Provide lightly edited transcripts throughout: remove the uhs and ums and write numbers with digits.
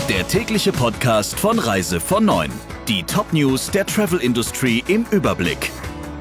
Der tägliche Podcast von Reise von 9. Die Top-News der Travel-Industrie im Überblick.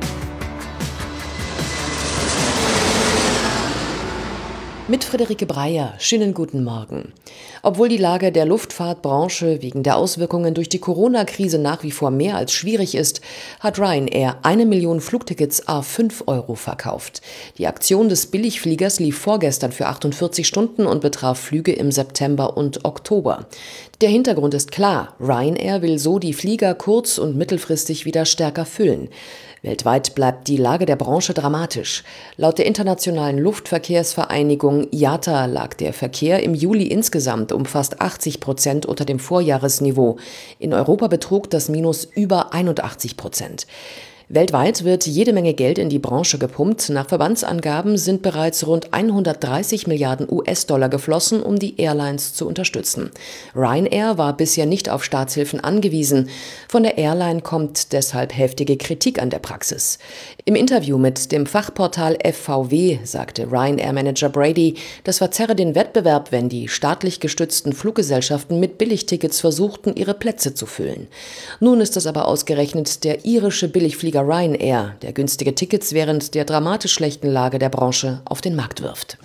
Mit Friederike Breyer, schönen guten Morgen. Obwohl die Lage der Luftfahrtbranche wegen der Auswirkungen durch die Corona-Krise nach wie vor mehr als schwierig ist, hat Ryanair 1 Million Flugtickets à 5 € verkauft. Die Aktion des Billigfliegers lief vorgestern für 48 Stunden und betraf Flüge im September und Oktober. Der Hintergrund ist klar, Ryanair will so die Flieger kurz- und mittelfristig wieder stärker füllen. Weltweit bleibt die Lage der Branche dramatisch. Laut der Internationalen Luftverkehrsvereinigung IATA lag der Verkehr im Juli insgesamt um fast 80% unter dem Vorjahresniveau. In Europa betrug das Minus über 81%. Weltweit wird jede Menge Geld in die Branche gepumpt. Nach Verbandsangaben sind bereits rund 130 Milliarden US-Dollar geflossen, um die Airlines zu unterstützen. Ryanair war bisher nicht auf Staatshilfen angewiesen. Von der Airline kommt deshalb heftige Kritik an der Praxis. Im Interview mit dem Fachportal FVW sagte Ryanair-Manager Brady, das verzerre den Wettbewerb, wenn die staatlich gestützten Fluggesellschaften mit Billigtickets versuchten, ihre Plätze zu füllen. Nun ist es aber ausgerechnet der irische Billigflieger Ryanair, der günstige Tickets während der dramatisch schlechten Lage der Branche auf den Markt wirft.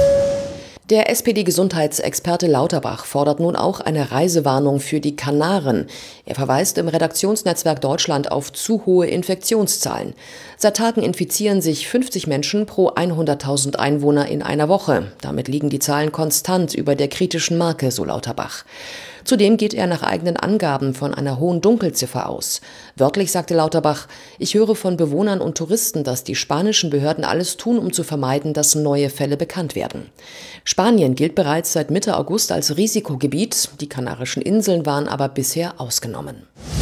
Der SPD-Gesundheitsexperte Lauterbach fordert nun auch eine Reisewarnung für die Kanaren. Er verweist im Redaktionsnetzwerk Deutschland auf zu hohe Infektionszahlen. Seit Tagen infizieren sich 50 Menschen pro 100.000 Einwohner in einer Woche. Damit liegen die Zahlen konstant über der kritischen Marke, so Lauterbach. Zudem geht er nach eigenen Angaben von einer hohen Dunkelziffer aus. Wörtlich sagte Lauterbach, ich höre von Bewohnern und Touristen, dass die spanischen Behörden alles tun, um zu vermeiden, dass neue Fälle bekannt werden. Spanien gilt bereits seit Mitte August als Risikogebiet, die Kanarischen Inseln waren aber bisher ausgenommen.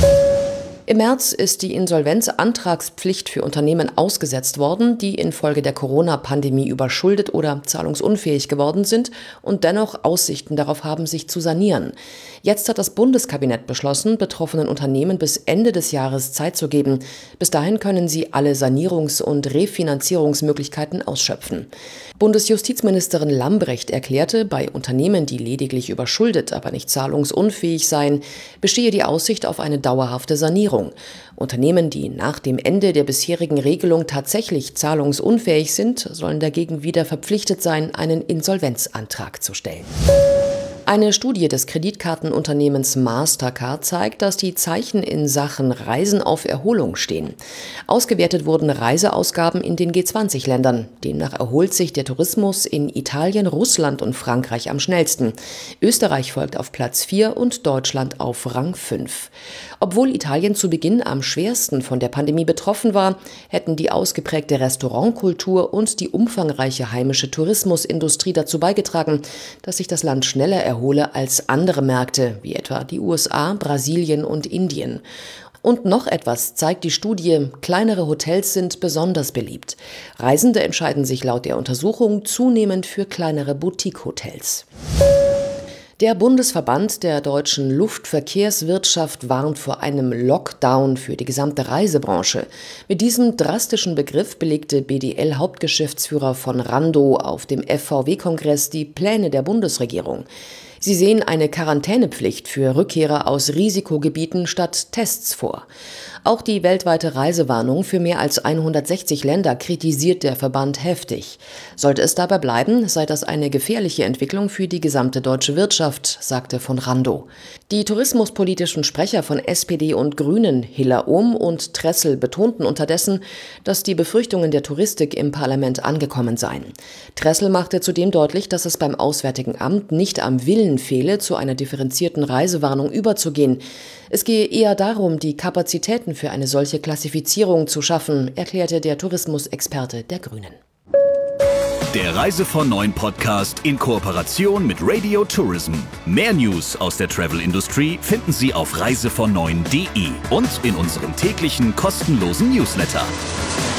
Im März ist die Insolvenzantragspflicht für Unternehmen ausgesetzt worden, die infolge der Corona-Pandemie überschuldet oder zahlungsunfähig geworden sind und dennoch Aussichten darauf haben, sich zu sanieren. Jetzt hat das Bundeskabinett beschlossen, betroffenen Unternehmen bis Ende des Jahres Zeit zu geben. Bis dahin können sie alle Sanierungs- und Refinanzierungsmöglichkeiten ausschöpfen. Bundesjustizministerin Lambrecht erklärte, bei Unternehmen, die lediglich überschuldet, aber nicht zahlungsunfähig seien, bestehe die Aussicht auf eine dauerhafte Sanierung. Unternehmen, die nach dem Ende der bisherigen Regelung tatsächlich zahlungsunfähig sind, sollen dagegen wieder verpflichtet sein, einen Insolvenzantrag zu stellen. Eine Studie des Kreditkartenunternehmens Mastercard zeigt, dass die Zeichen in Sachen Reisen auf Erholung stehen. Ausgewertet wurden Reiseausgaben in den G20-Ländern. Demnach erholt sich der Tourismus in Italien, Russland und Frankreich am schnellsten. Österreich folgt auf Platz 4 und Deutschland auf Rang 5. Obwohl Italien zu Beginn am schwersten von der Pandemie betroffen war, hätten die ausgeprägte Restaurantkultur und die umfangreiche heimische Tourismusindustrie dazu beigetragen, dass sich das Land schneller erhole als andere Märkte, wie etwa die USA, Brasilien und Indien. Und noch etwas zeigt die Studie, kleinere Hotels sind besonders beliebt. Reisende entscheiden sich laut der Untersuchung zunehmend für kleinere Boutique-Hotels. Der Bundesverband der deutschen Luftverkehrswirtschaft warnt vor einem Lockdown für die gesamte Reisebranche. Mit diesem drastischen Begriff belegte BDL-Hauptgeschäftsführer von Rando auf dem FVW-Kongress die Pläne der Bundesregierung. Sie sehen eine Quarantänepflicht für Rückkehrer aus Risikogebieten statt Tests vor. Auch die weltweite Reisewarnung für mehr als 160 Länder kritisiert der Verband heftig. Sollte es dabei bleiben, sei das eine gefährliche Entwicklung für die gesamte deutsche Wirtschaft, sagte von Rando. Die tourismuspolitischen Sprecher von SPD und Grünen, Hiller Ohm und Tressel, betonten unterdessen, dass die Befürchtungen der Touristik im Parlament angekommen seien. Tressel machte zudem deutlich, dass es beim Auswärtigen Amt nicht am Willen fehle, zu einer differenzierten Reisewarnung überzugehen. Es gehe eher darum, die Kapazitäten für eine solche Klassifizierung zu schaffen, erklärte der Tourismusexperte der Grünen. Der Reise von 9 Podcast in Kooperation mit Radio Tourism. Mehr News aus der Travel-Industrie finden Sie auf reisevon9.de und in unserem täglichen kostenlosen Newsletter.